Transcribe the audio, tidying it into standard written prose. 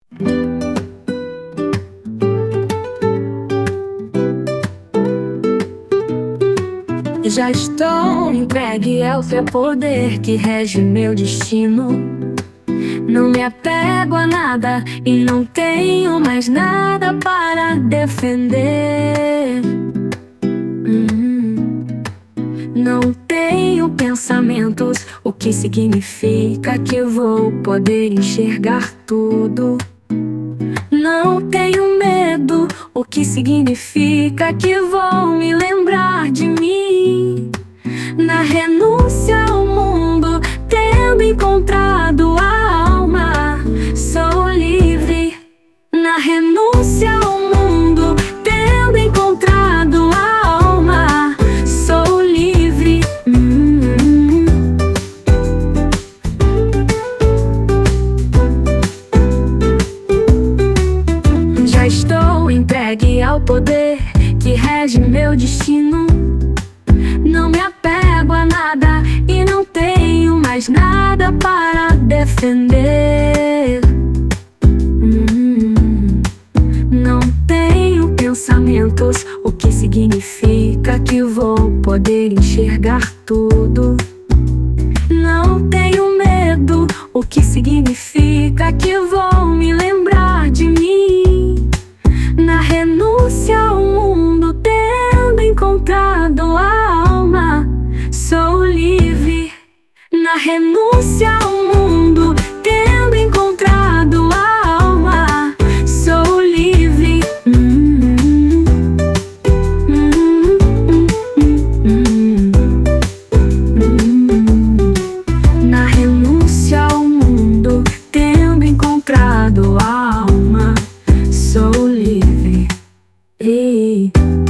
Já estou entregue ao teu poder que rege meu destino. Não me apego a nada e não tenho mais nada para defender. Não tenho pensamentos, o que significa que vou poder enxergar tudo. Não tenho medo, o que significa que vou me lembrar de mim. Na renúncia ao mundo, tendo encontrado a alma, sou livre. Na renúncia ao mundo, tendo encontrado a alma, sou livre. Já estou entregue ao poder que rege meu destino. Não me apego a nada e não tenho mais nada para defender. Não tenho pensamentos, o que significa que vou poder enxergar tudo. Não tenho medo, o que significa que vou me lembrar de mim. Na renúncia ao mundo, tendo encontrado a alma, sou livre. Na renúncia ao mundo, tendo encontrado a alma, sou livre. Na renúncia ao mundo, tendo encontrado a alma, sou livre.